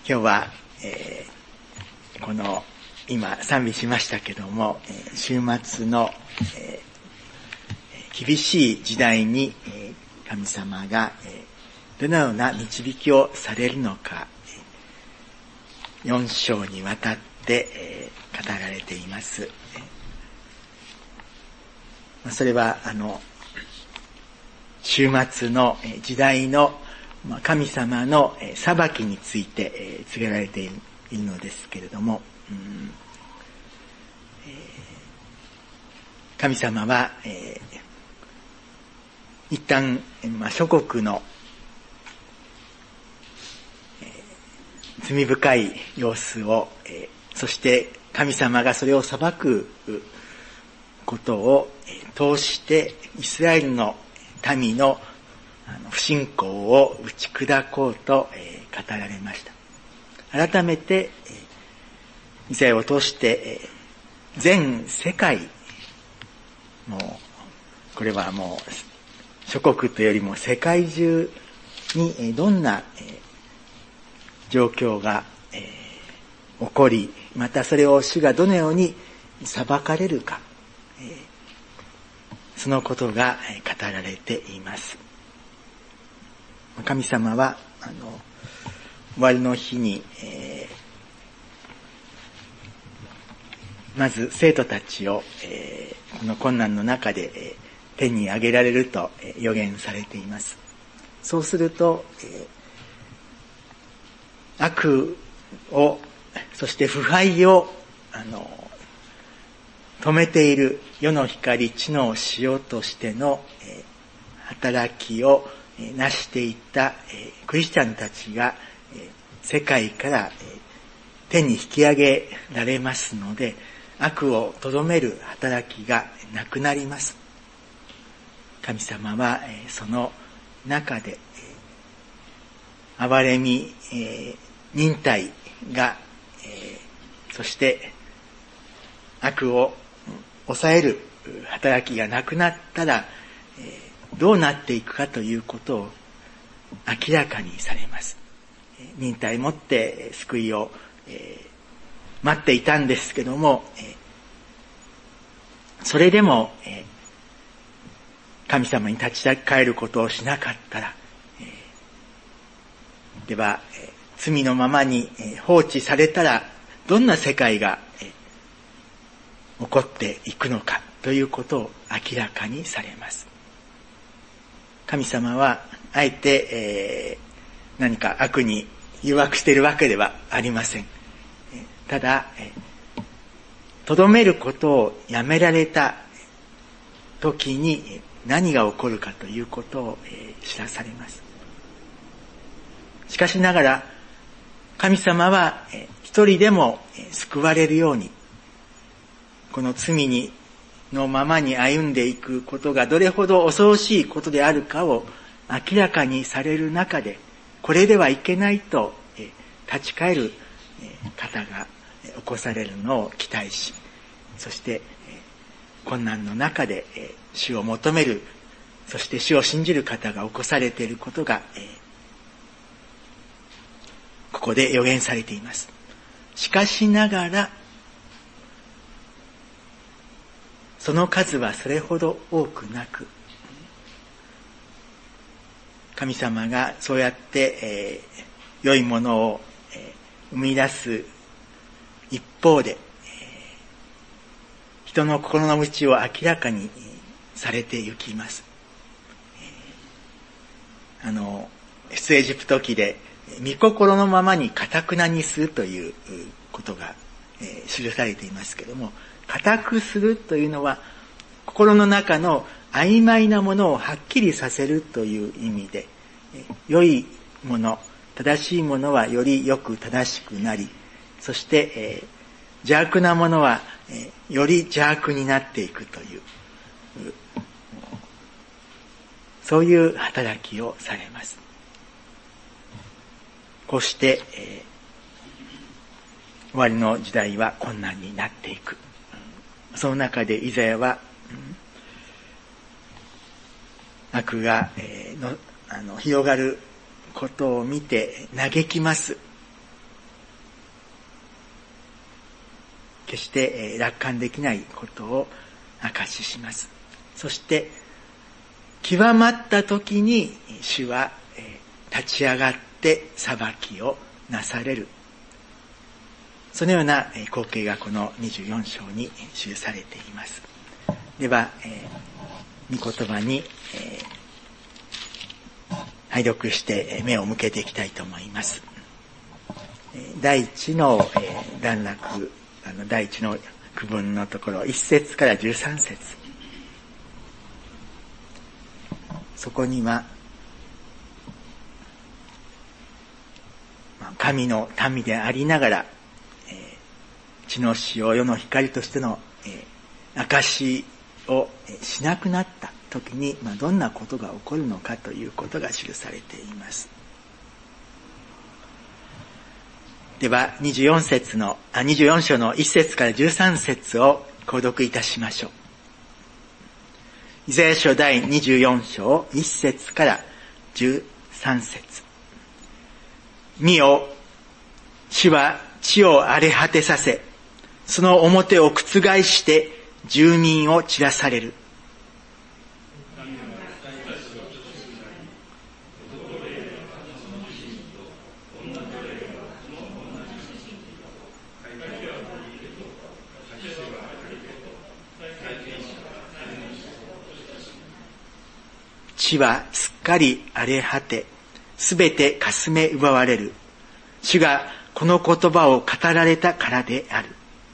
今日は、この今賛美しましたけども、週末の、厳しい時代に、神様が、どのような導きをされるのか、4章にわたって、語られています。それは週末の時代の神様の裁きについて告げられているのですけれども、神様は一旦諸国の罪深い様子を、そして神様がそれを裁くことを通してイスラエルの民の不信仰を打ち砕こうと語られました。改めてイザヤを通して全世界、もうこれはもう諸国というよりも世界中にどんな状況が起こり、またそれを主がどのように裁かれるか、そのことが語られています。神様は終わりの日に、まず生徒たちを、この困難の中で、天に上げられると予言されています。そうすると、悪をそして腐敗を止めている世の光地の塩としての働きを成していったクリスチャンたちが世界から天に引き上げられますので、悪をとどめる働きがなくなります。神様はその中で憐れみ、忍耐が、そして悪を抑える働きがなくなったらどうなっていくかということを明らかにされます。忍耐もって救いを待っていたんですけども、それでも神様に立ち返ることをしなかったら、では罪のままに放置されたらどんな世界が起こっていくのかということを明らかにされます。神様はあえて、何か悪に誘惑しているわけではありません。ただ、とどめることをやめられた時に何が起こるかということを知らされます。しかしながら神様は一人でも救われるように、この罪のままに歩んでいくことがどれほど恐ろしいことであるかを明らかにされる中で、これではいけないと立ち返る方が起こされるのを期待し、そして困難の中で主を求める、そして主を信じる方が起こされていることがここで予言されています。しかしながらその数はそれほど多くなく、神様がそうやって、良いものを、生み出す一方で、人の心の内を明らかにされてゆきます。出エジプト記で御心のままに堅なにするということが、記されていますけれども、固くするというのは心の中の曖昧なものをはっきりさせるという意味で、良いもの、正しいものはよりよく正しくなり、そして、邪悪なものは、より邪悪になっていくという、そういう働きをされます。こうして、終わりの時代は困難になっていく。その中でイザヤは、悪が、広がることを見て嘆きます。 決して楽観できないことを証しします。そして極まった時に主は立ち上がって裁きをなされる、そのような光景がこの24章に記されています。では、御言葉に拝読して目を向けていきたいと思います。第一の段落、第一の区分のところ、1節から13節、そこには神の民でありながら地の塩、世の光としての証をしなくなった時にどんなことが起こるのかということが記されています。では24章の1節から13節を購読いたしましょう。イザヤ書第24章1節から13節。見よ、主は地を荒れ果てさせ、その表を覆して住民を散らされる。地はすっかり荒れ果て、すべてかすめ奪われる。主がこの言葉を語られたからである。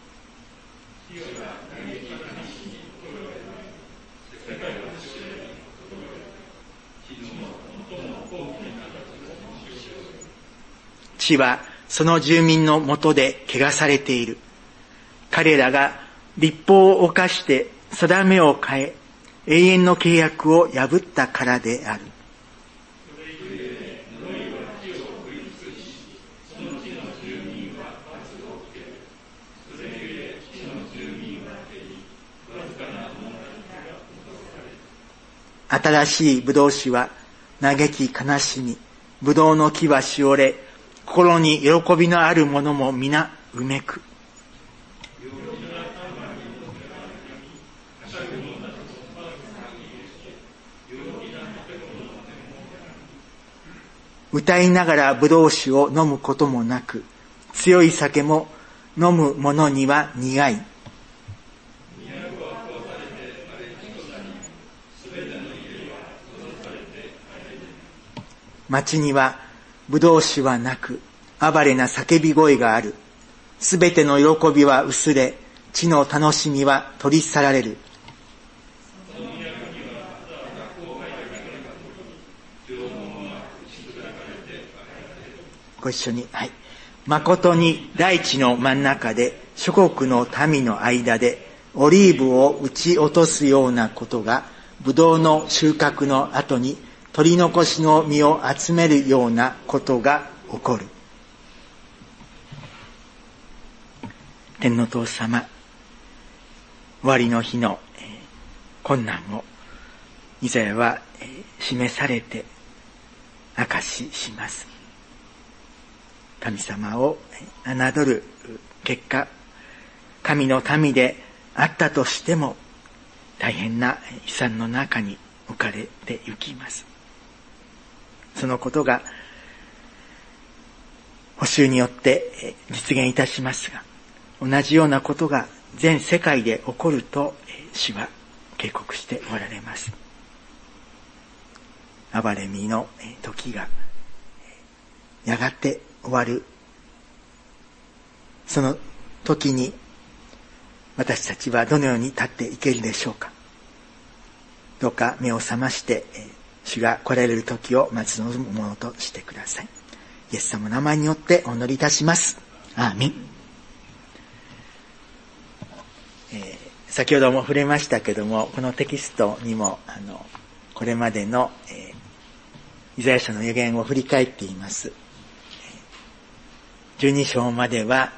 地はその住民のもとで汚されている。彼らが律法を犯して定めを変え、永遠の契約を破ったからである。新しいブドウ酒は嘆き悲しみ、ブドウの木はしおれ、心に喜びのある者も皆うめく。歌いながらブドウ酒を飲むこともなく、強い酒も飲む者には苦い。町にはブドウ酒はなく、哀れな叫び声がある。すべての喜びは薄れ、地の楽しみは取り去られる。ご一緒に。はい。誠に大地の真ん中で、諸国の民の間で、オリーブを打ち落とすようなことが、ブドウの収穫の後に、取り残しの実を集めるようなことが起こる。天の父様、終わりの日の困難をイザヤは示されて証しします。神様を侮る結果、神の民であったとしても大変な悲惨の中に置かれてゆきます。そのことが補修によって実現いたしますが、同じようなことが全世界で起こると主は警告しておられます。憐れみの時がやがて終わる。その時に私たちはどのように立っていけるでしょうか。どうか目を覚まして主が来られる時を待ち望むものとしてください。イエス様の名前によってお祈りいたします。アーメン。先ほども触れましたけども、このテキストにもこれまでのイザヤ書の預言を振り返っています。12章までは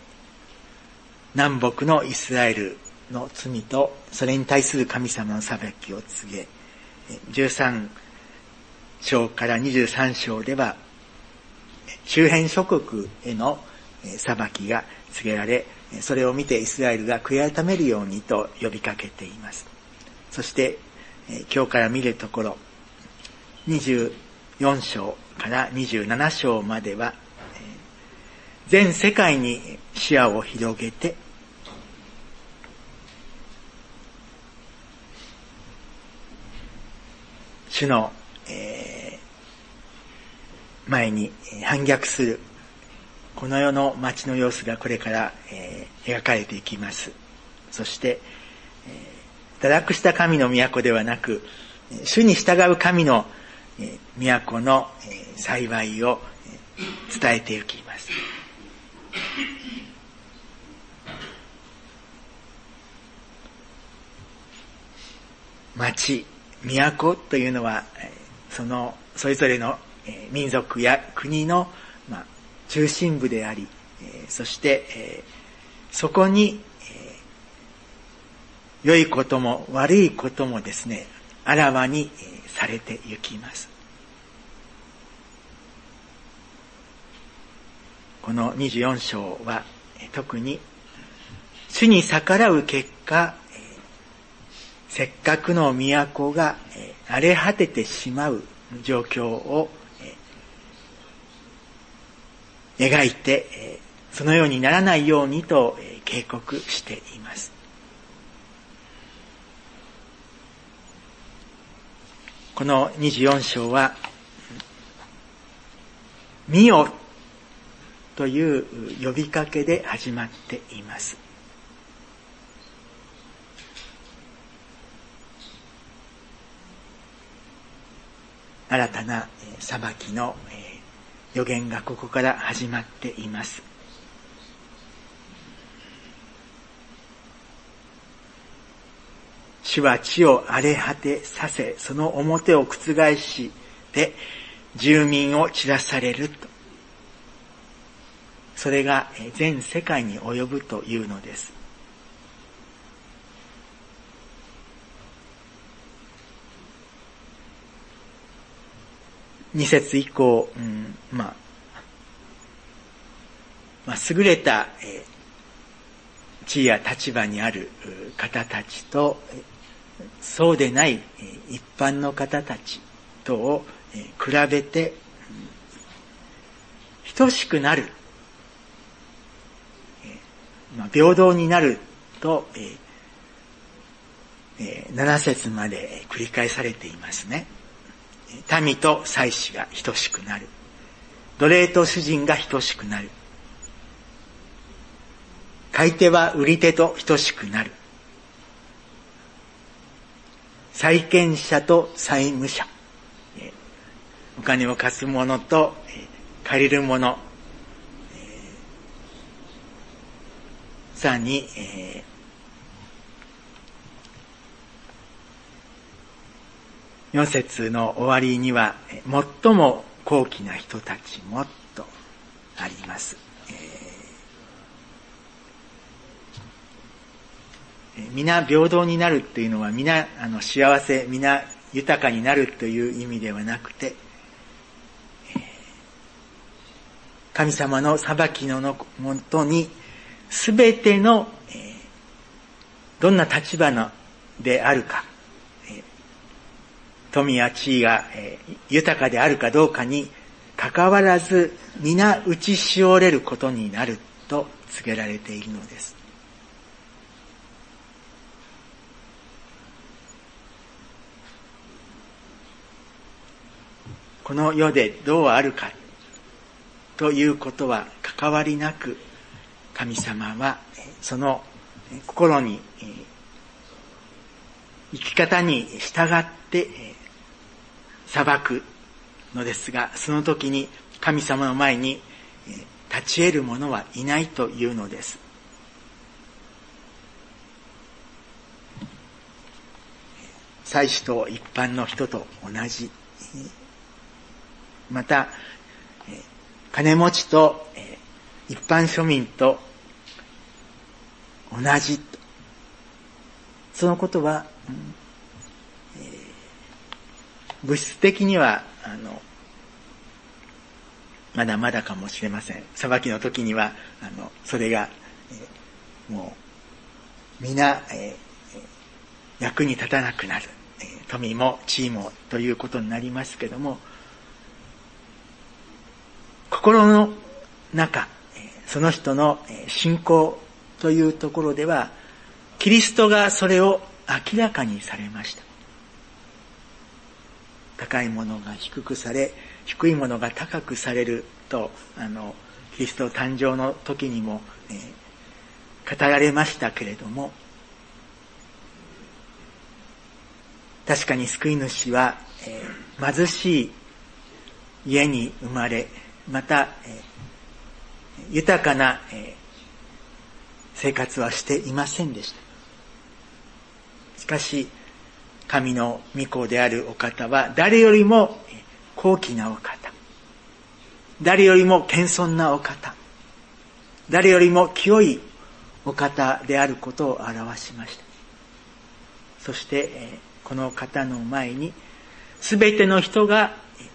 南北のイスラエルの罪とそれに対する神様の裁きを告げ、13章から23章では周辺諸国への裁きが告げられ、 それを見てイスラエルが悔い改めるようにと呼びかけています。そして今日から見るところ、24章から27章までは全世界に視野を広げて、主の前に反逆するこの世の街の様子がこれから描かれていきます。そして堕落した神の都ではなく、主に従う神の都の幸いを伝えていきます。町、都というのはそれぞれの民族や国の中心部であり、そしてそこに良いことも悪いこともですね、あらわにされてゆきます。この24章は特に主に逆らう結果、せっかくの都が荒れ果ててしまう状況を描いて、そのようにならないようにと警告しています。この24章は、見よという呼びかけで始まっています。新たな裁きの予言がここから始まっています。主は地を荒れ果てさせ、その表を覆して住民を散らされると。それが全世界に及ぶというのです。2節以降、優れた地位や立場にある方たちと、そうでない一般の方たちとを比べて、等しくなる、平等になると、7節まで繰り返されていますね。民と祭司が等しくなる。奴隷と主人が等しくなる。買い手は売り手と等しくなる。債権者と債務者。お金を貸す者と借りる者。さらに、4節の終わりには、最も高貴な人たちもとあります。皆平等になるというのは、皆幸せ、皆豊かになるという意味ではなくて、神様の裁きのもとに、すべての、どんな立場であるか、富や地位が豊かであるかどうかに関わらず、皆打ちしおれることになると告げられているのです。この世でどうあるかということは関わりなく、神様はその心に、生き方に従って裁くのですが、その時に神様の前に立ち得る者はいないというのです。祭司と一般の人と同じ。また、金持ちと一般庶民と同じ。そのことは、物質的にはまだまだかもしれません。裁きの時にはそれがもう皆、役に立たなくなる、富も地位もということになりますけども、心の中、その人の信仰というところでは、キリストがそれを明らかにされました。高いものが低くされ、低いものが高くされると、キリスト誕生の時にも、語られましたけれども、確かに救い主は、貧しい家に生まれ、また、豊かな、生活はしていませんでした。しかし、神の御子であるお方は誰よりも高貴なお方、誰よりも謙遜なお方、誰よりも清いお方であることを表しました。そして、この方の前にすべての人が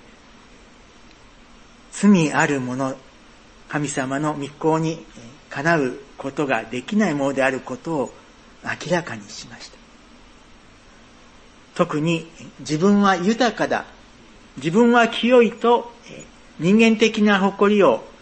罪あるもの、神様の御子にかなうことができないものであることを明らかにしました。特に自分は豊かだ、自分は清いと人間的な誇りを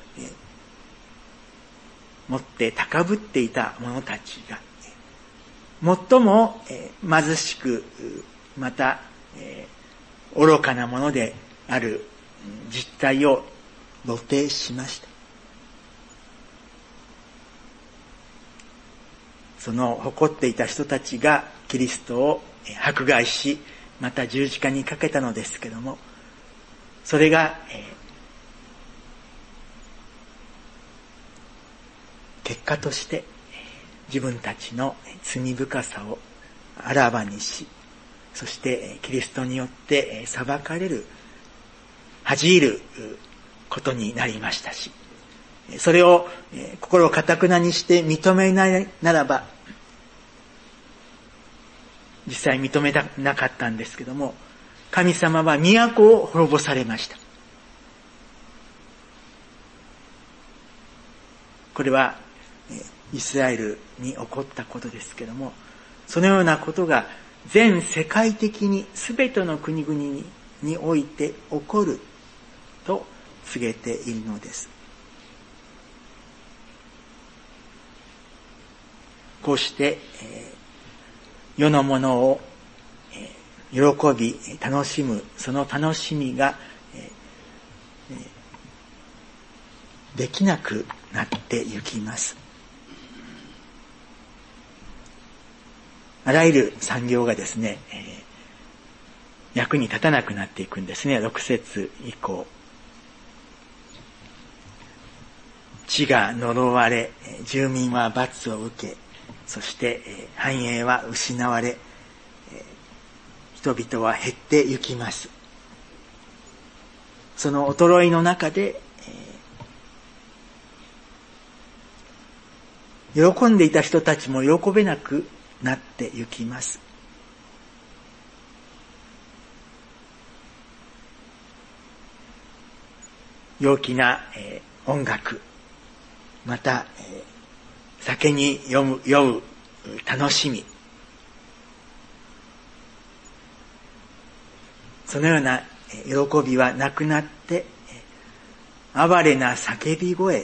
持って高ぶっていた者たちが、最も貧しく、また愚かなものである実態を露呈しました。その誇っていた人たちがキリストを迫害し、また十字架にかけたのですけども、それが結果として自分たちの罪深さをあらわにし、そしてキリストによって裁かれる、恥じることになりましたし、それを心を堅くなにして認めないならば、実際認めなかったんですけども、神様は都を滅ぼされました。これはイスラエルに起こったことですけども、そのようなことが全世界的に全ての国々において起こると告げているのです。こうして世のものを喜び楽しむ、その楽しみができなくなってゆきます。あらゆる産業がですね、役に立たなくなっていくんですね。6節以降、地が呪われ、住民は罰を受け、そして繁栄は失われ、人々は減ってゆきます。その衰えの中で、喜んでいた人たちも喜べなくなってゆきます。陽気な音楽、また酒に酔う楽しみ、そのような喜びはなくなって、哀れな叫び声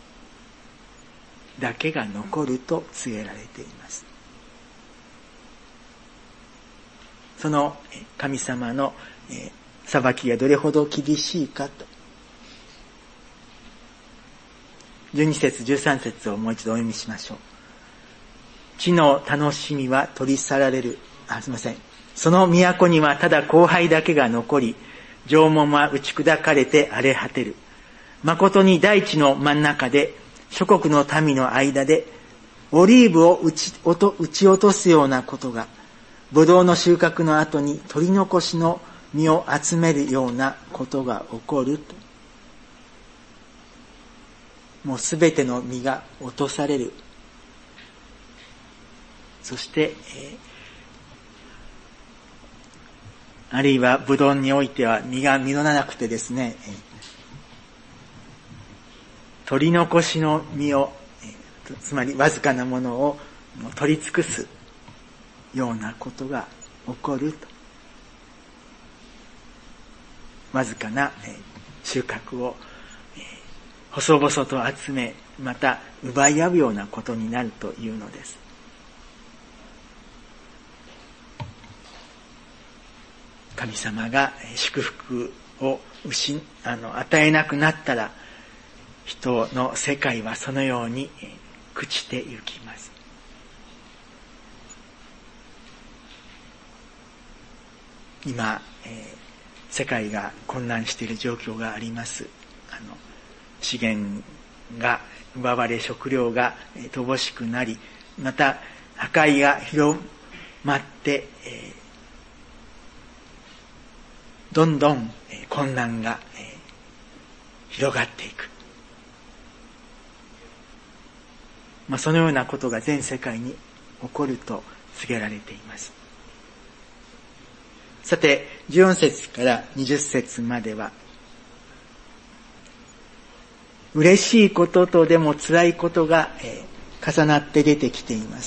だけが残ると告げられています。その神様の裁きがどれほど厳しいかと、12節13節をもう一度お読みしましょう。地の楽しみは取り去られる。すみません。その都にはただ荒廃だけが残り、城門は打ち砕かれて荒れ果てる。誠に大地の真ん中で、諸国の民の間で、オリーブを打ち落とすようなことが、ブドウの収穫の後に取り残しの実を集めるようなことが起こると。もうすべての実が落とされる。そして、あるいはブドウにおいては実が実らなくてですね、取り残しの実をつまりわずかなものを取り尽くすようなことが起こると。わずかな収穫を細々と集め、また奪い合うようなことになるというのです。神様が祝福を与えなくなったら、人の世界はそのように朽ちてゆきます。今、世界が混乱している状況があります。資源が奪われ、食料が乏しくなり、また破壊が広まって、どんどん混乱が広がっていく。そのようなことが全世界に起こると告げられています。さて、14節から20節までは、嬉しいこととでも辛いことが重なって出てきています。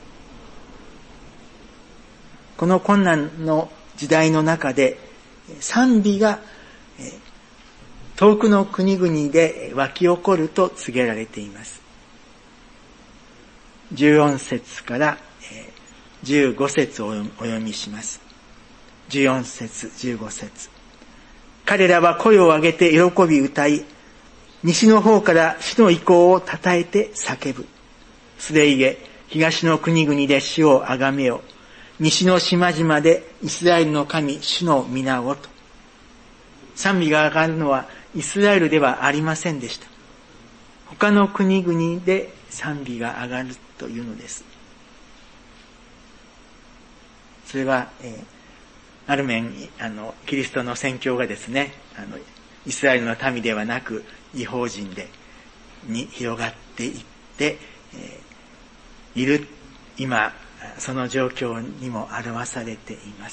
この困難の時代の中で、賛美が遠くの国々で湧き起こると告げられています。14節から15節をお読みします。14節、15節。彼らは声を上げて喜び歌い、西の方から主の意向をたたえて叫ぶ。すでいえ、東の国々で主をあがめよ。西の島々でイスラエルの神、主の皆をと。賛美が上がるのはイスラエルではありませんでした。他の国々で賛美が上がるというのです。それは、ある面、キリストの宣教がですね、イスラエルの民ではなく、異邦人に広がっていって、いる、今、その状況にも表されています。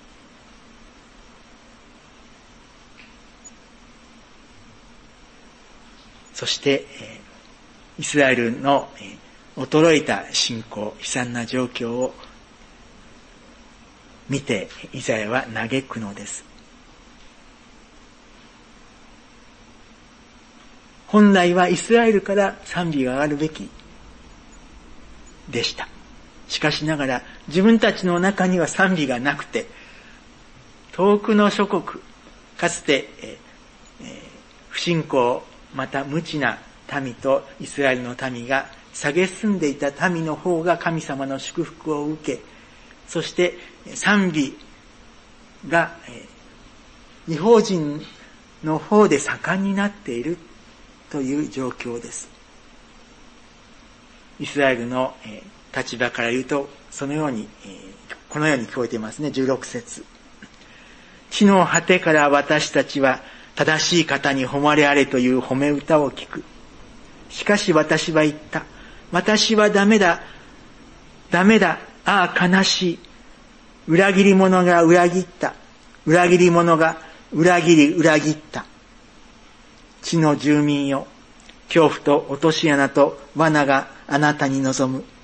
そして、イスラエルの衰えた信仰、悲惨な状況を見て、イザヤは嘆くのです。本来はイスラエルから賛美が上がるべきでした。しかしながら自分たちの中には賛美がなくて、遠くの諸国、かつて、不信仰また無知な民とイスラエルの民が蔑んでいた民の方が神様の祝福を受け、そして賛美が異邦人の方で盛んになっているという状況です。イスラエルの立場から言うと、そのように、このように聞こえていますね。16節。地の果てから私たちは正しい方に誉れあれという褒め歌を聞く。しかし私は言った。私はダメだ。ダメだ。ああ、悲しい。裏切り者が裏切った。裏切り者が裏切った。地の住民よ。恐怖と落とし穴と罠があなたに望む。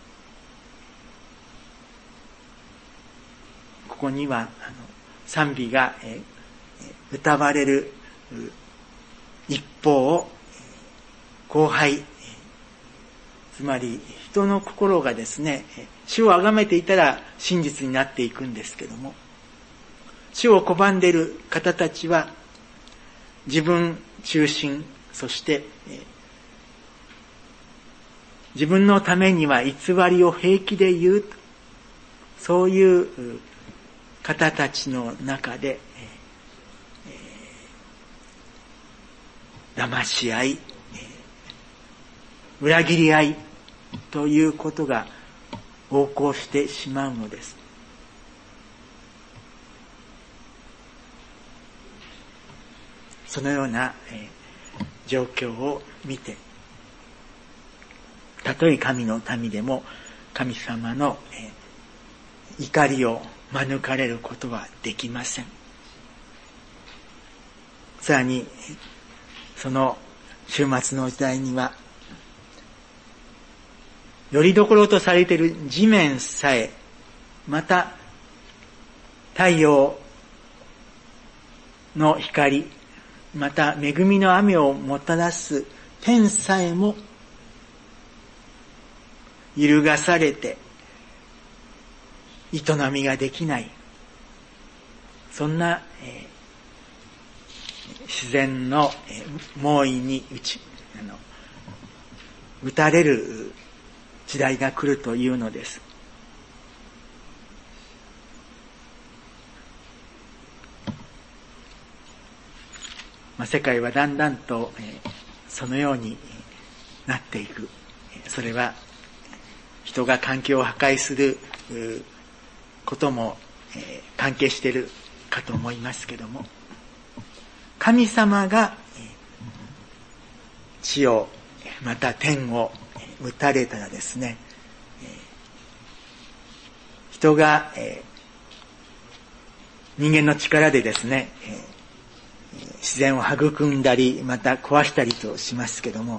ここには賛美が歌われる一方、荒廃、つまり人の心がですね、主を崇めていたら真実になっていくんですけども、主を拒んでいる方たちは自分中心、そして自分のためには偽りを平気で言う、そういう方たちの中で騙し合い、裏切り合いということが横行してしまうのです。そのような状況を見て、たとえ神の民でも神様の怒りを免れることはできません。さらにその終末の時代にはよりどころとされている地面さえ、また太陽の光、また恵みの雨をもたらす天さえも揺るがされて営みができない、そんな、自然の猛威に打たれる時代が来るというのです。世界はだんだんとそのようになっていく。それは人が環境を破壊することも関係しているかと思いますけども、神様が地をまた天を打たれたらですね、人が人間の力でですね、自然を育んだりまた壊したりとしますけども、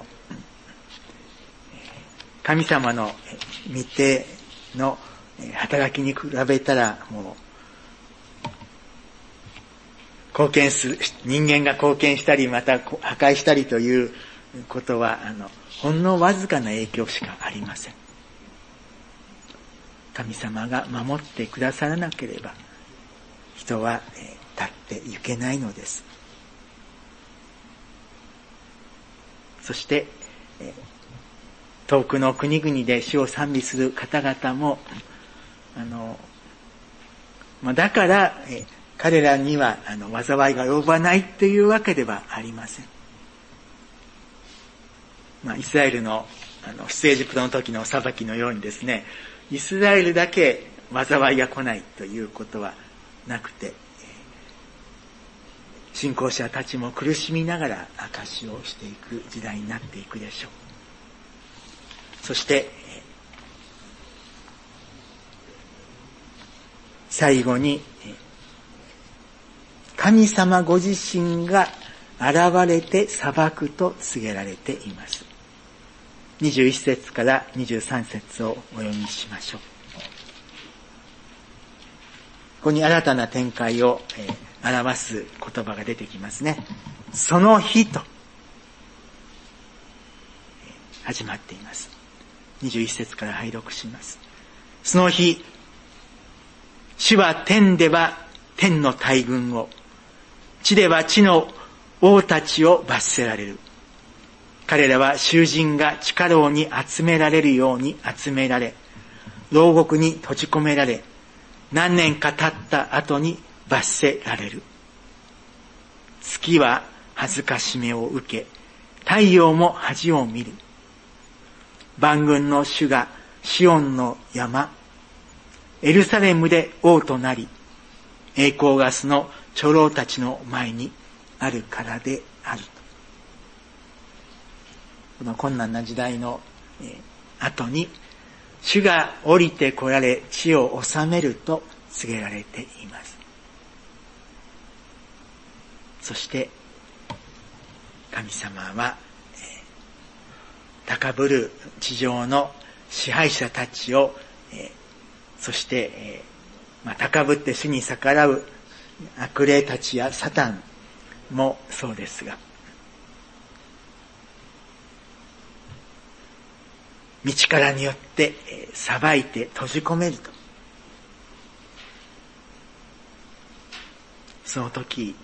神様の御手の働きに比べたらもう貢献する、人間が貢献したりまた破壊したりということはほんのわずかな影響しかありません。神様が守ってくださらなければ人は立っていけないのです。そして遠くの国々で主を賛美する方々もだから彼らには災いが及ばないというわけではありません。イスラエルの出エジプトの時の裁きのようにですね、イスラエルだけ災いが来ないということはなくて、信仰者たちも苦しみながら証しをしていく時代になっていくでしょう。そして最後に神様ご自身が現れて裁くと告げられています。21節から23節をお読みしましょう。ここに新たな展開を表す言葉が出てきますね。その日と始まっています。21節から拝読します。その日、主は天では天の大軍を、地では地の王たちを罰せられる。彼らは囚人が地下牢に集められるように集められ、牢獄に閉じ込められ、何年か経った後に罰せられる。月は恥ずかしめを受け、太陽も恥を見る。万軍の主がシオンの山、エルサレムで王となり、栄光がその長老たちの前にあるからである。この困難な時代の後に、主が降りて来られ地を治めると告げられています。そして神様は高ぶる地上の支配者たちを、そして高ぶって主に逆らう悪霊たちやサタンもそうですが、道からによって裁いて閉じ込めると。その時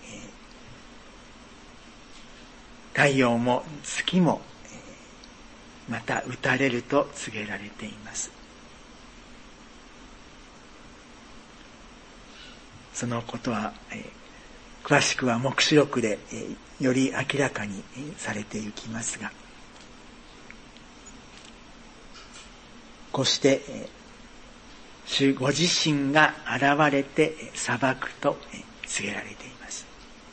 太陽も月もまた打たれると告げられています。そのことは詳しくは黙示録でより明らかにされていきますが、こうして主ご自身が現れて裁くと告げられています。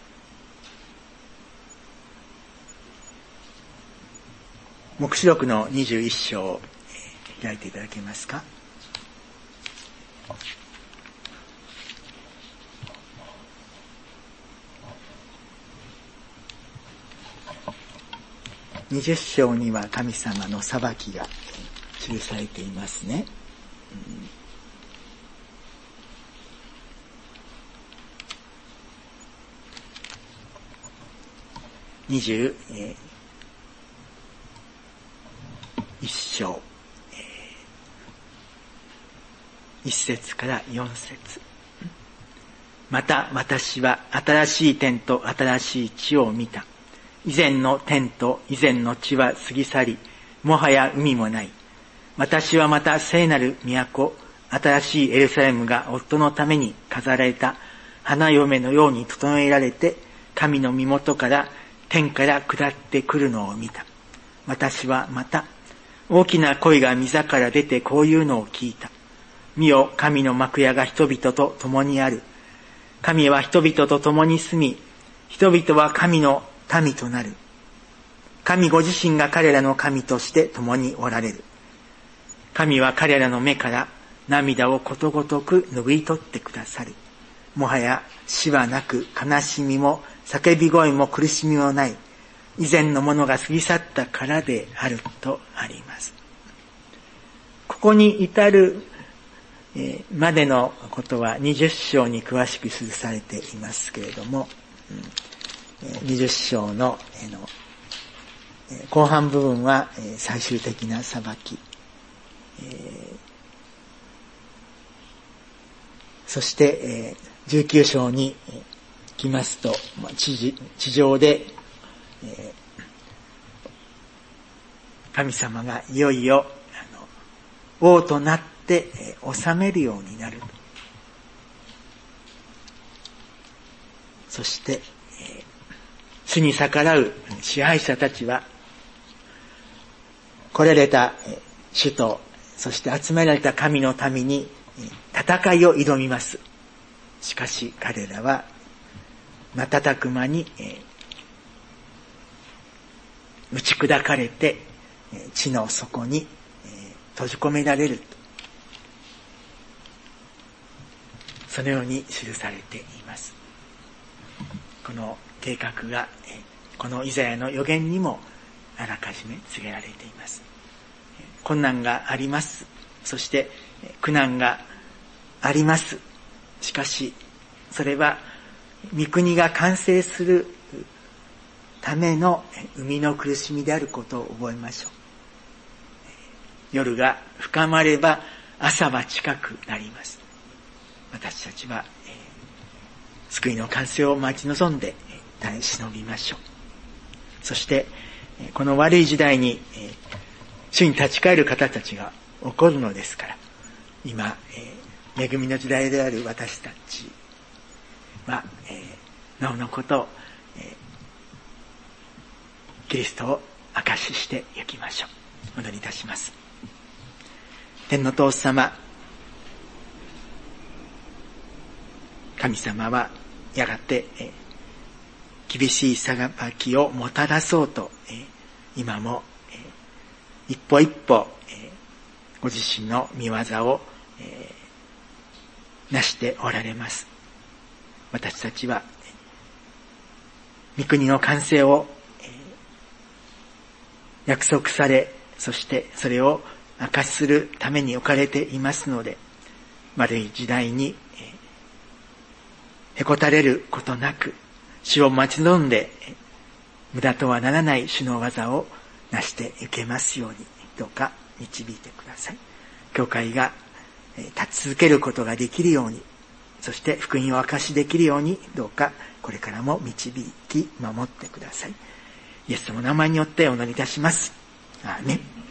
黙示録の21章を開いていただけますか。20章には神様の裁きが記されていますね。21章、1節から4節。また私は新しい天と新しい地を見た。以前の天と以前の地は過ぎ去り、もはや海もない。私はまた聖なる都、新しいエルサレムが夫のために飾られた花嫁のように整えられて、神の身元から天から下ってくるのを見た。私はまた大きな声が御座から出てこういうのを聞いた。見よ、神の幕屋が人々と共にある。神は人々と共に住み、人々は神の民となる。神ご自身が彼らの神として共におられる。神は彼らの目から涙をことごとく拭い取ってくださる。もはや死はなく、悲しみも叫び声も苦しみもない。以前のものが過ぎ去ったからであるとあります。ここに至るまでのことは20章に詳しく記されていますけれども、20章の後半部分は最終的な裁き、そして19章に来ますと、地上で神様がいよいよ王となって治めるようになる。そして主に逆らう支配者たちは来られた主と、そして集められた神の民に戦いを挑みます。しかし彼らは瞬く間に打ち砕かれて地の底に閉じ込められると、そのように記されています。この計画がこのイザヤの預言にもあらかじめ告げられています。困難があります。そして苦難があります。しかしそれは御国が完成するための生みの苦しみであることを覚えましょう。夜が深まれば朝は近くなります。私たちは救いの完成を待ち望んで耐え忍びましょう。そしてこの悪い時代に主に立ち返る方たちが起こるのですから、今恵みの時代である私たちはなおのことをキリストを証ししていきましょう。お祈りいたします。天の父様、神様はやがて厳しい裁きをもたらそうと今も一歩一歩ご自身の御業をなしておられます。私たちは御国の完成を約束され、そしてそれを証しするために置かれていますので、悪い時代にへこたれることなく、主を待ち望んで無駄とはならない主の技をなしていけますように、どうか導いてください。教会が立ち続けることができるように、そして福音を証しできるように、どうかこれからも導き守ってください。イエス様の名前によってお祈りいたします。アーメン。